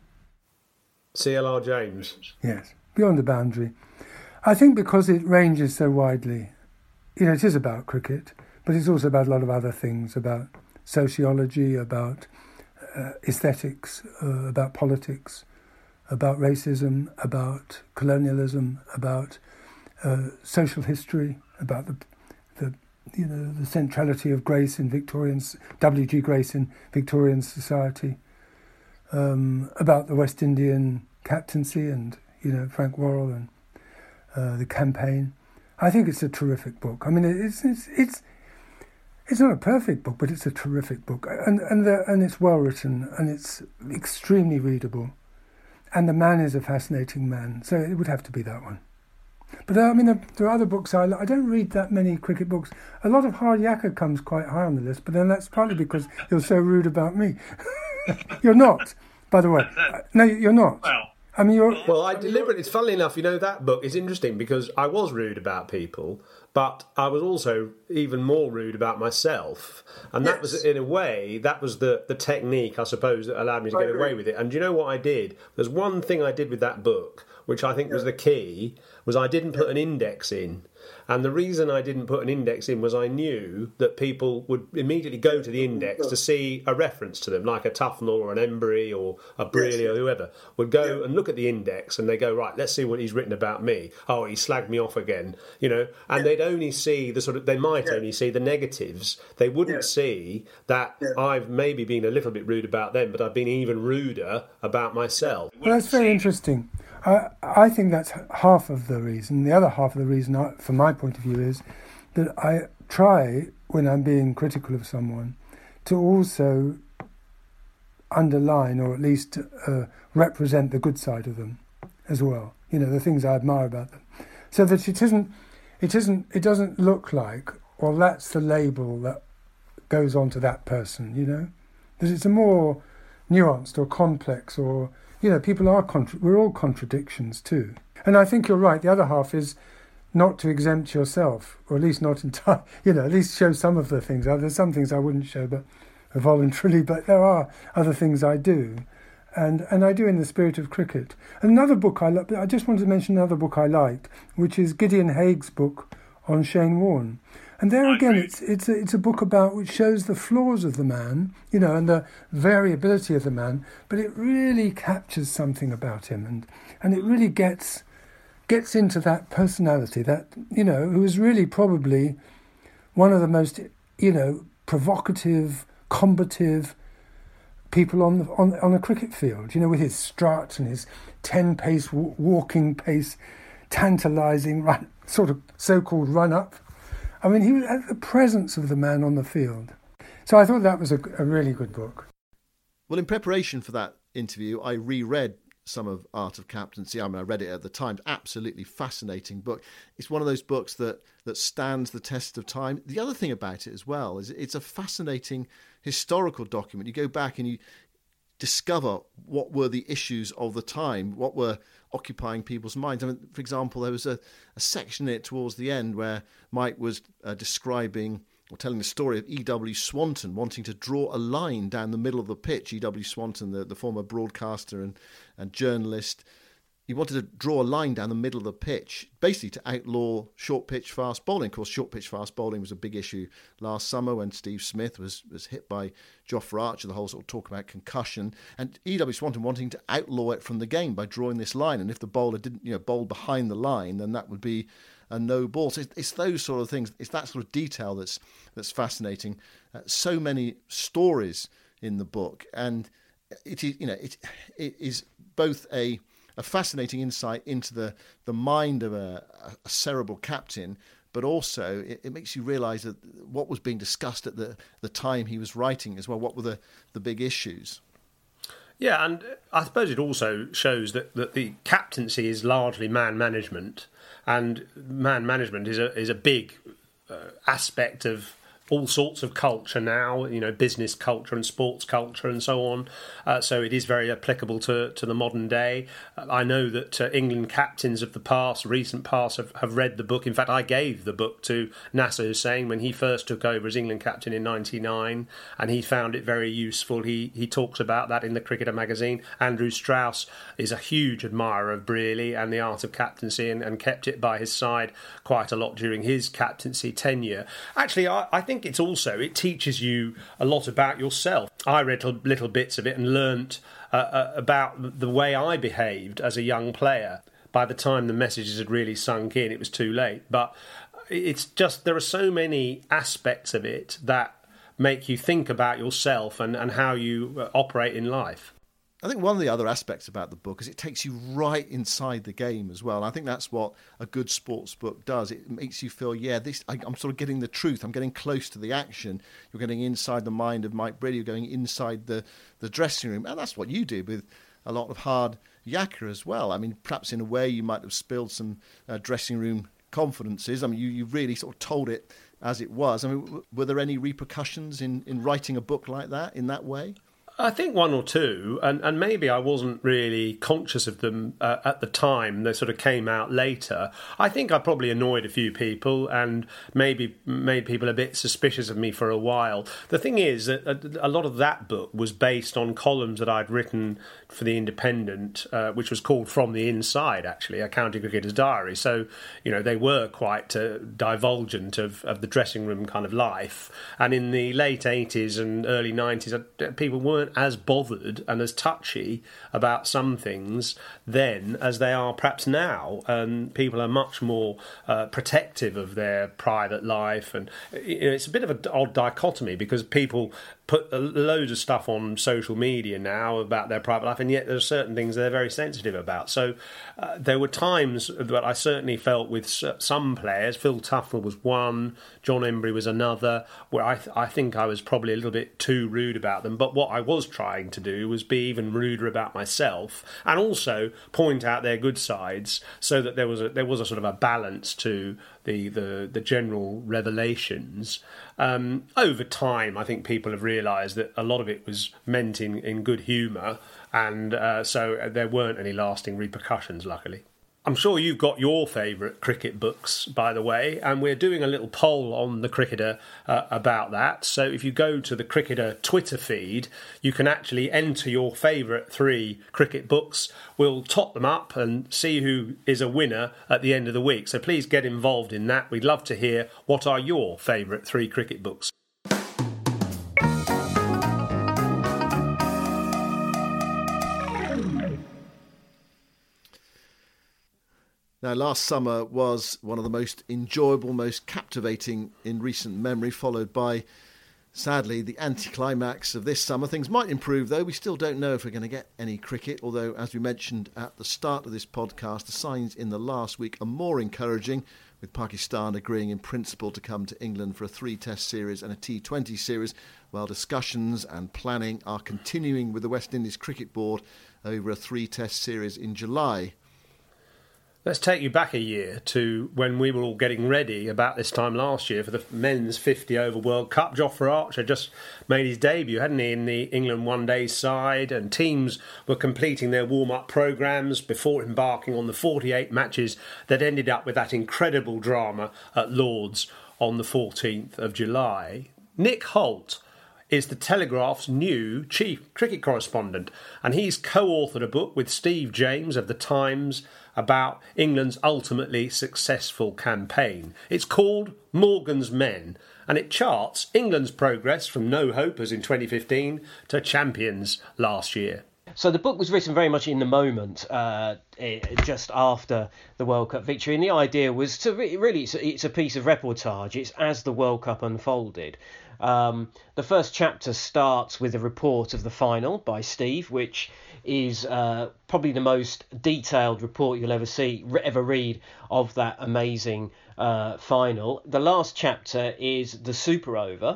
C L R James. Yes, Beyond the Boundary. I think because it ranges so widely, you know, it is about cricket, but it's also about a lot of other things, about sociology, about uh, aesthetics, uh, about politics, about racism, about colonialism, about uh, social history, about the, the you know, the centrality of Grace in Victorian, W G Grace in Victorian society, um, about the West Indian captaincy and, you know, Frank Worrell and uh, the campaign. I think it's a terrific book. I mean, it's it's it's it's not a perfect book, but it's a terrific book, and and the, and it's well written and it's extremely readable, and the man is a fascinating man. So it would have to be that one. But uh, I mean, there, there are other books. I, I don't read that many cricket books. A lot of Hard Yakka comes quite high on the list, but then that's partly because you're so rude about me. You're not, by the way. No, you're not. Well, I mean, you're... Well, I deliberately, it's funnily enough, you know, that book is interesting because I was rude about people, but I was also even more rude about myself. And that yes. was, in a way, that was the, the technique, I suppose, that allowed me to get away with it. And do you know what I did? There's one thing I did with that book, which I think yeah. was the key, was I didn't put an index in. And the reason I didn't put an index in was I knew that people would immediately go to the index to see a reference to them, like a Tufnell or an Embry or a Brearley or whoever, would go yeah. and look at the index and they go, right, let's see what he's written about me. Oh, he slagged me off again, you know, and yeah. they'd only see the sort of, they might yeah. only see the negatives. They wouldn't yeah. see that yeah. I've maybe been a little bit rude about them, but I've been even ruder about myself. Well, that's very interesting. I, I think that's half of the reason. The other half of the reason, I, from my point of view, is that I try, when I'm being critical of someone, to also underline or at least uh, represent the good side of them. as well. You know, the things I admire about them. So that it isn't, it isn't, it doesn't look like, well, that's the label that goes on to that person, you know? That it's a more nuanced or complex or, you know, people are, contra- we're all contradictions too. And I think you're right, the other half is not to exempt yourself, or at least not entirely, you know, at least show some of the things. There's some things I wouldn't show but voluntarily, but there are other things I do. And and I do in the spirit of cricket. Another book I like, I just wanted to mention another book I liked, which is Gideon Haig's book on Shane Warne. And there again, it's it's a, it's a book about which shows the flaws of the man, you know, and the variability of the man, but it really captures something about him, and and it really gets gets into that personality that, you know, who is really probably one of the most, you know, provocative, combative people on the, on on a cricket field, you know, with his strut and his ten pace w- walking pace, tantalising run, sort of so-called run up. I mean, he was at the presence of the man on the field. So I thought that was a, a really good book. Well, in preparation for that interview, I reread some of Art of Captaincy. I mean, I read it at the time. Absolutely fascinating book. It's one of those books that that stands the test of time. The other thing about it as well is it's a fascinating historical document. You go back and you discover what were the issues of the time, what were occupying people's minds. I mean, for example, there was a, a section in it towards the end where Mike was uh, describing or telling the story of E W Swanton wanting to draw a line down the middle of the pitch. E W Swanton, the, the former broadcaster and, and journalist, he wanted to draw a line down the middle of the pitch, basically to outlaw short pitch fast bowling. Of course, short pitch fast bowling was a big issue last summer when Steve Smith was, was hit by Jofra Archer, the whole sort of talk about concussion, and E W Swanton wanting to outlaw it from the game by drawing this line. And if the bowler didn't, you know, bowl behind the line, then that would be a no ball. So it's, it's those sort of things. It's that sort of detail that's that's fascinating. Uh, so many stories in the book, and it is, you know, it it is both a a fascinating insight into the, the mind of a, a cerebral captain, but also it, it makes you realise that what was being discussed at the, the time he was writing as well. What were the, the big issues? Yeah, and I suppose it also shows that, that the captaincy is largely man management, and man management is a is a big uh, aspect of all sorts of culture now, you know, business culture and sports culture and so on. Uh, so it is very applicable to, to the modern day. Uh, I know that uh, England captains of the past, recent past, have, have read the book. In fact, I gave the book to Nasser Hussain when he first took over as England captain in ninety-nine, and he found it very useful. He he talks about that in the Cricketer magazine. Andrew Strauss is a huge admirer of Brearley and the Art of Captaincy, and, and kept it by his side quite a lot during his captaincy tenure. Actually, I, I think it's also, it teaches you a lot about yourself. I read little, little bits of it and learnt uh, uh, about the way I behaved as a young player. By the time the messages had really sunk in, it was too late. But it's just, there are so many aspects of it that make you think about yourself and, and how you operate in life. I think one of the other aspects about the book is it takes you right inside the game as well. And I think that's what a good sports book does. It makes you feel, yeah, this I, I'm sort of getting the truth. I'm getting close to the action. You're getting inside the mind of Mike Brearley. You're going inside the, the dressing room. And that's what you did with a lot of hard yakka as well. I mean, perhaps in a way you might have spilled some uh, dressing room confidences. I mean, you, you really sort of told it as it was. I mean, w- were there any repercussions in, in writing a book like that, in that way? I think one or two, and, and maybe I wasn't really conscious of them uh, at the time. They sort of came out later. I think I probably annoyed a few people and maybe made people a bit suspicious of me for a while. The thing is that a, a lot of that book was based on columns that I'd written for The Independent, uh, which was called From the Inside, actually, a county cricketer's diary. So, you know, they were quite uh, divulgent of, of the dressing room kind of life. And in the late eighties and early nineties, uh, people weren't as bothered and as touchy about some things then as they are perhaps now, and people are much more uh, protective of their private life. And you know, it's a bit of an odd dichotomy because people put loads of stuff on social media now about their private life, and yet there are certain things they're very sensitive about. So uh, there were times that I certainly felt with some players, Phil Tufnell was one, John Embry was another, where I, th- I think I was probably a little bit too rude about them. But what I was trying to do was be even ruder about myself, and also point out their good sides, so that there was a there was a sort of a balance to the the, the general revelations. Um, over time, I think people have realised that a lot of it was meant in, in good humour, and uh, so there weren't any lasting repercussions, luckily. I'm sure you've got your favourite cricket books, by the way, and we're doing a little poll on the Cricketer uh, about that. So if you go to the Cricketer Twitter feed, you can actually enter your favourite three cricket books. We'll tot them up and see who is a winner at the end of the week. So please get involved in that. We'd love to hear what are your favourite three cricket books. Now, last summer was one of the most enjoyable, most captivating in recent memory, followed by, sadly, the anticlimax of this summer. Things might improve, though. We still don't know if we're going to get any cricket, although, as we mentioned at the start of this podcast, the signs in the last week are more encouraging, with Pakistan agreeing in principle to come to England for a three-test series and a T twenty series, while discussions and planning are continuing with the West Indies Cricket Board over a three-test series in July. Let's take you back a year to when we were all getting ready about this time last year for the men's fifty over World Cup. Jofra Archer just made his debut, hadn't he, in the England one-day side, and teams were completing their warm-up programmes before embarking on the forty-eight matches that ended up with that incredible drama at Lord's on the fourteenth of July. Nick Holt is the Telegraph's new chief cricket correspondent, and he's co-authored a book with Steve James of The Times about England's ultimately successful campaign. It's called Morgan's Men, and it charts England's progress from no-hopers in twenty fifteen to champions last year. So the book was written very much in the moment, uh, just after the World Cup victory, and the idea was to re- really, it's a, it's a piece of reportage. It's as the World Cup unfolded. Um, the first chapter starts with a report of the final by Steve, which is uh, probably the most detailed report you'll ever see, ever read of that amazing uh, final. The last chapter is the Super Over,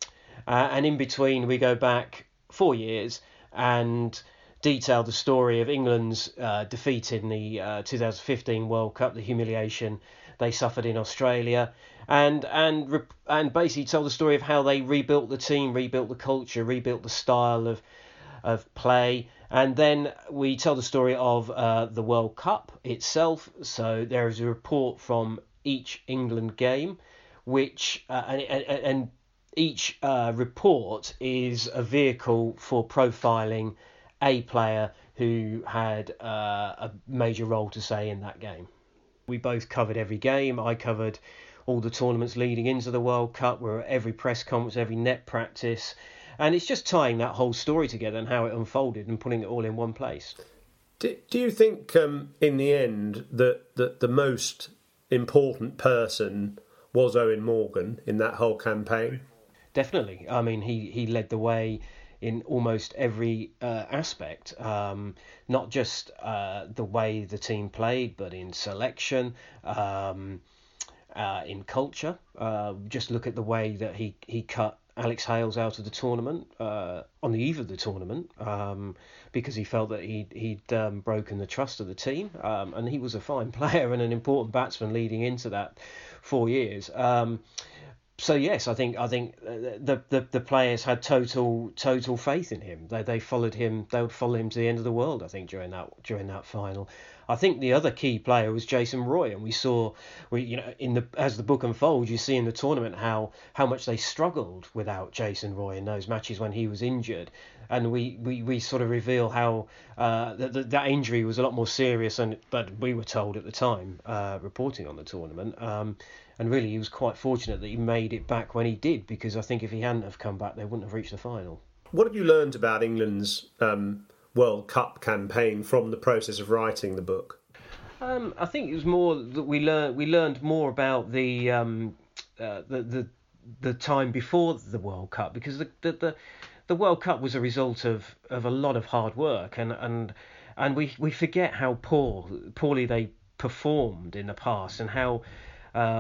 uh, and in between we go back four years and detail the story of England's uh, defeat in the uh, two thousand fifteen World Cup, the humiliation they suffered in Australia, and and and basically tell the story of how they rebuilt the team, rebuilt the culture, rebuilt the style of of play. And then we tell the story of uh, the World Cup itself. So there is a report from each England game, which uh, and, and, and each uh, report is a vehicle for profiling a player who had uh, a major role to say in that game. We both covered every game. I covered all the tournaments leading into the World Cup. We were at every press conference, every net practice. And it's just tying that whole story together and how it unfolded and putting it all in one place. Do, do you think, um, in the end, that, that the most important person was Eoin Morgan in that whole campaign? Definitely. I mean, he, he led the way in almost every uh, aspect, um, not just uh, the way the team played, but in selection, um, uh, in culture. Uh, just look at the way that he, he cut Alex Hales out of the tournament uh, on the eve of the tournament um, because he felt that he'd, he'd um, broken the trust of the team. Um, and he was a fine player and an important batsman leading into that four years. Um, so yes, I think I think the, the the players had total total faith in him. They they followed him. They would follow him to the end of the world, I think, during that during that final. I think the other key player was Jason Roy, and we saw, we you know, in the as the book unfolds, you see in the tournament how how much they struggled without Jason Roy in those matches when he was injured, and we, we, we sort of reveal how uh, that that injury was a lot more serious, and but we were told at the time, uh, reporting on the tournament, um, and really he was quite fortunate that he made it back when he did, because I think if he hadn't have come back, they wouldn't have reached the final. What have you learned about England's Um... World Cup campaign from the process of writing the book? Um, I think it was more that we learned we learned more about the um, uh, the, the the time before the World Cup, because the the, the the World Cup was a result of, of a lot of hard work, and and and we, we forget how poor poorly they performed in the past, and how uh,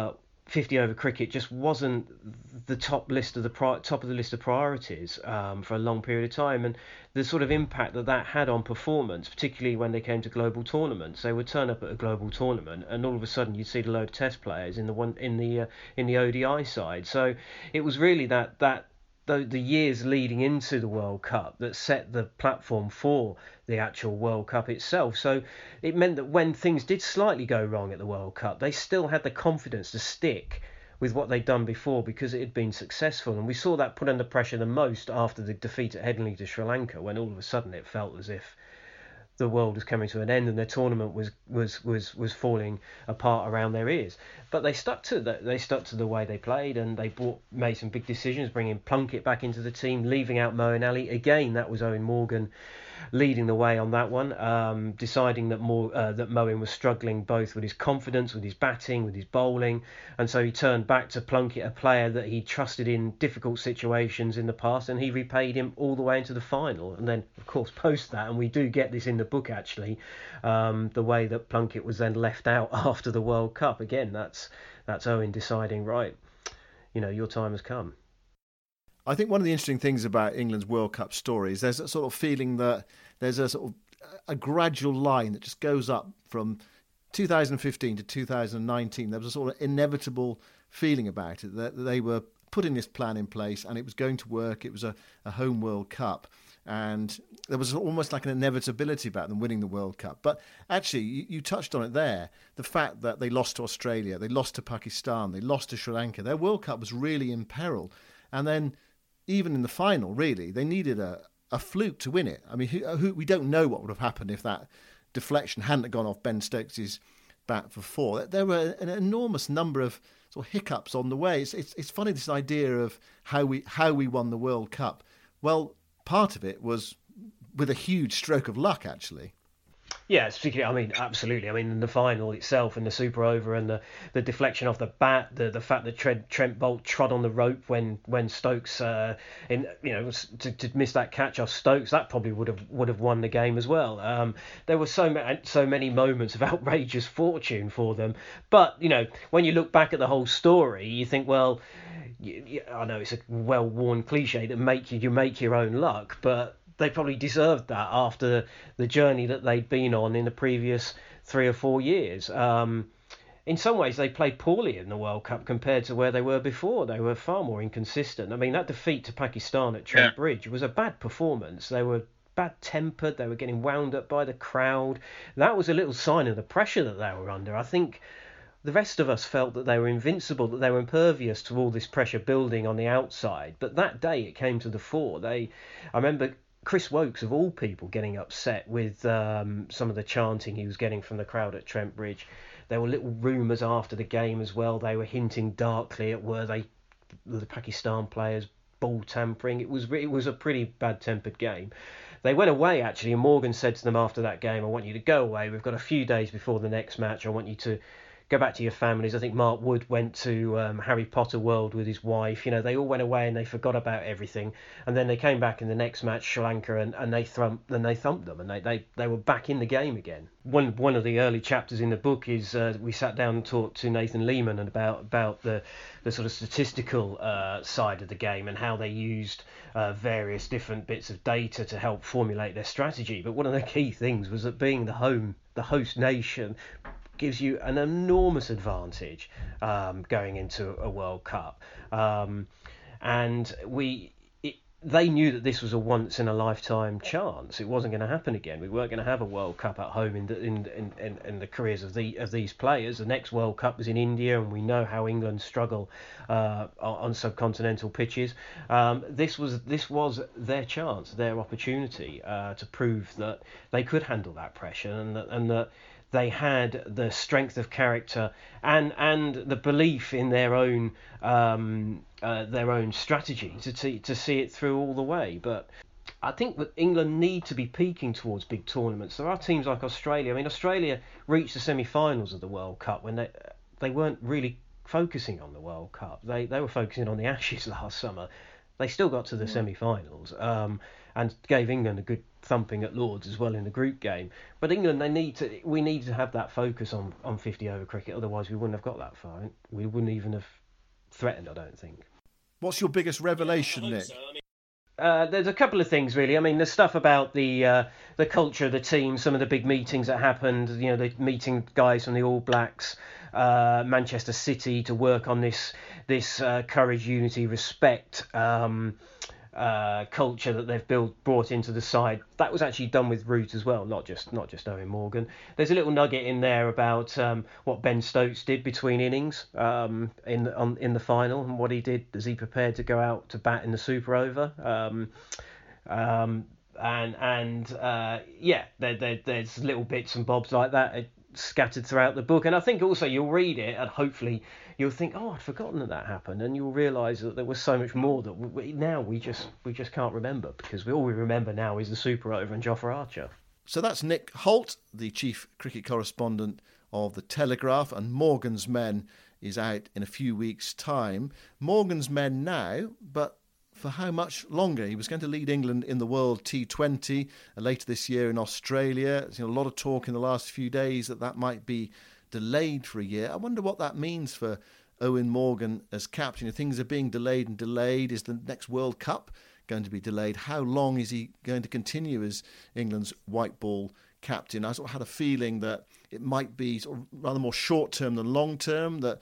fifty over cricket just wasn't the top list of the pri- top of the list of priorities um, for a long period of time, and the sort of impact that that had on performance, particularly when they came to global tournaments. They would turn up at a global tournament, and all of a sudden you'd see a load of Test players in the one in the uh, in the O D I side. So it was really that that. The, the years leading into the World Cup that set the platform for the actual World Cup itself. So it meant that when things did slightly go wrong at the World Cup, they still had the confidence to stick with what they'd done before because it had been successful. And we saw that put under pressure the most after the defeat at Headingley to Sri Lanka, when all of a sudden it felt as if the world was coming to an end and their tournament was was was was falling apart around their ears. But they stuck to the, they stuck to the way they played, and they brought made some big decisions, bringing Plunkett back into the team, leaving out Moeen Ali. Again, that was Eoin Morgan leading the way on that one, um, deciding that more uh, that Moeen was struggling both with his confidence, with his batting, with his bowling, and so he turned back to Plunkett, a player that he trusted in difficult situations in the past, and he repaid him all the way into the final. And then, of course, post that, and we do get this in the book actually, um, the way that Plunkett was then left out after the World Cup. Again, that's that's Eoin deciding, right, you know, your time has come. I think one of the interesting things about England's World Cup story is there's a sort of feeling that there's a sort of a gradual line that just goes up from two thousand fifteen to two thousand nineteen. There was a sort of inevitable feeling about it that they were putting this plan in place and it was going to work. It was a, a home World Cup, and there was almost like an inevitability about them winning the World Cup. But actually, you, you touched on it there, the fact that they lost to Australia, they lost to Pakistan, they lost to Sri Lanka. Their World Cup was really in peril. And then even in the final, really, they needed a, a fluke to win it. I mean, who, who, we don't know what would have happened if that deflection hadn't gone off Ben Stokes' bat for four. There were an enormous number of sort of hiccups on the way. It's, it's, it's funny, this idea of how we how we won the World Cup. Well, part of it was with a huge stroke of luck, actually. Yeah, particularly, I mean, absolutely. I mean, the final itself and the super over and the, the deflection off the bat, the the fact that Trent, Trent Boult trod on the rope when when Stokes, uh, in you know, to, to miss that catch off Stokes, that probably would have would have won the game as well. Um, there were so many so many moments of outrageous fortune for them. But you know, when you look back at the whole story, you think, well, you, you, I know it's a well-worn cliche that make you you make your own luck, but they probably deserved that after the journey that they'd been on in the previous three or four years. Um, in some ways, they played poorly in the World Cup compared to where they were before. They were far more inconsistent. I mean, that defeat to Pakistan at Trent yeah. Bridge was a bad performance. They were bad-tempered. They were getting wound up by the crowd. That was a little sign of the pressure that they were under. I think the rest of us felt that they were invincible, that they were impervious to all this pressure building on the outside. But that day it came to the fore. They, I remember Chris Woakes, of all people, getting upset with um, some of the chanting he was getting from the crowd at Trent Bridge. There were little rumours after the game as well. They were hinting darkly at were they the Pakistan players ball tampering. It was it was a pretty bad-tempered game. They went away, actually, and Morgan said to them after that game, I want you to go away. We've got a few days before the next match. I want you to go back to your families. I think Mark Wood went to um, Harry Potter World with his wife. You know, they all went away and they forgot about everything. And then they came back in the next match, Sri Lanka, and, and they thumped and they thumped them, and they, they, they were back in the game again. One one of the early chapters in the book is uh, we sat down and talked to Nathan Lehman about about the the sort of statistical uh, side of the game and how they used uh, various different bits of data to help formulate their strategy. But one of the key things was that being the home, the host nation, gives you an enormous advantage um, going into a World Cup. Um, and we, it, they knew that this was a once-in-a-lifetime chance. It wasn't going to happen again. We weren't going to have a World Cup at home in the, in, in, in, in the careers of the of these players. The next World Cup was in India, and we know how England struggle uh, on subcontinental pitches. Um, this was this was their chance, their opportunity uh, to prove that they could handle that pressure, and that, and that they had the strength of character and and the belief in their own um, uh, their own strategy to, to to see it through all the way. But I think that England need to be peaking towards big tournaments. There are teams like Australia. I mean, Australia reached the semi-finals of the World Cup when they they weren't really focusing on the World Cup. They they were focusing on the Ashes last summer. They still got to the semi-finals um, and gave England a good thumping at Lords as well in the group game. But England, they need to. We need to have that focus on, on fifty over cricket. Otherwise, we wouldn't have got that far. We wouldn't even have threatened, I don't think. What's your biggest revelation, Nick? Uh, there's a couple of things, really. I mean, the stuff about the uh, the culture of the team, some of the big meetings that happened, you know, the meeting guys from the All Blacks, uh, Manchester City to work on this this uh, courage, unity, respect um, uh, culture that they've built brought into the side. That was actually done with Root as well, not just not just Eoin Morgan. There's a little nugget in there about um, what Ben Stokes did between innings um, in the, on, in the final, and what he did as he prepared to go out to bat in the super over. Um, um, and and uh, yeah, there, there, there's little bits and bobs like that scattered throughout the book. And I think also you'll read it and hopefully you'll think, oh, I'd forgotten that that happened, and you'll realise that there was so much more that we, now we just we just can't remember, because we all we remember now is the super over and Jofra Archer. So that's Nick Holt, the chief cricket correspondent of The Telegraph, and Morgan's Men is out in a few weeks' time. Morgan's Men now, but for how much longer? He was going to lead England in the World T twenty uh, later this year in Australia. There's, you know, a lot of talk in the last few days that that might be delayed for a year. I wonder what that means for Eoin Morgan as captain. If things are being delayed and delayed, is the next World Cup going to be delayed? How long is he going to continue as England's white ball captain? I sort of had a feeling that it might be sort of rather more short term than long term, that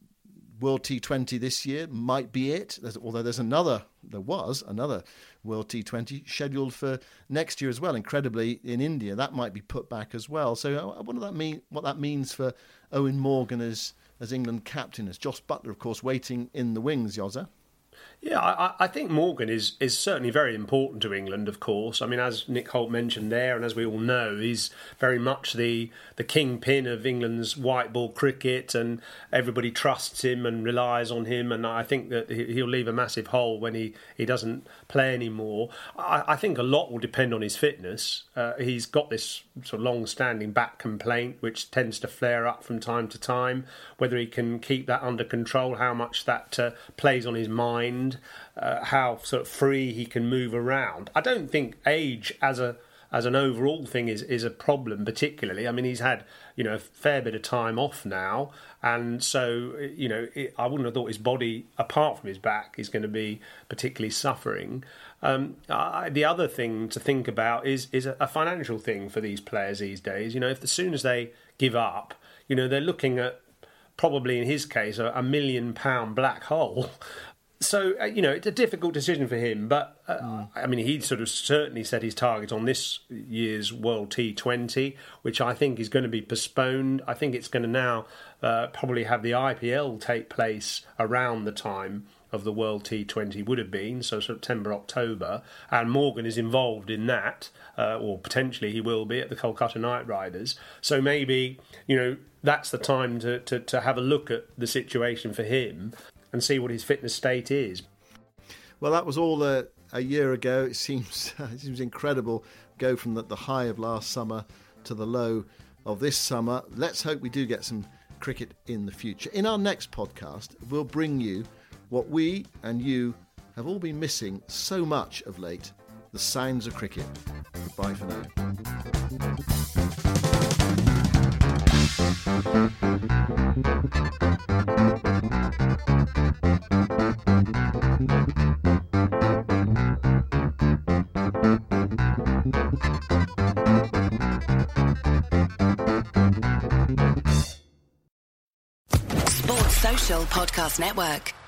World T twenty this year might be it, there's, although there's another, there was another World T twenty scheduled for next year as well, incredibly, in India. That might be put back as well. So I wonder that mean, what that means for Eoin Morgan as, as England captain, as Jos Buttler, of course, waiting in the wings, Yozza. Yeah, I, I think Morgan is, is certainly very important to England, of course. I mean, as Nick Holt mentioned there, and as we all know, he's very much the, the kingpin of England's white ball cricket, and everybody trusts him and relies on him, and I think that he'll leave a massive hole when he, he doesn't play anymore. I, I think a lot will depend on his fitness. Uh, he's got this sort of long-standing back complaint, which tends to flare up from time to time. Whether he can keep that under control, how much that uh, plays on his mind, Uh, how sort of free he can move around. I don't think age as a as an overall thing is, is a problem particularly. I mean, he's had, you know, a fair bit of time off now, and so, you know, it, I wouldn't have thought his body, apart from his back, is going to be particularly suffering. Um, I, the other thing to think about is is a, a financial thing for these players these days. You know, if as soon as they give up, you know, they're looking at probably in his case a, a million pound black hole. So, uh, you know, it's a difficult decision for him, but, uh, mm. I mean, he sort of certainly set his target on this year's World T twenty, which I think is going to be postponed. I think it's going to now uh, probably have the I P L take place around the time of the World T twenty would have been, so September, October, and Morgan is involved in that, uh, or potentially he will be at the Kolkata Knight Riders. So maybe, you know, that's the time to, to, to have a look at the situation for him and see what his fitness state is. Well, that was all a, a year ago. It seems it seems incredible. Go from the, the high of last summer to the low of this summer. Let's hope we do get some cricket in the future. In our next podcast, we'll bring you what we and you have all been missing so much of late, the sounds of cricket. Goodbye for now. Sports Social Podcast Network.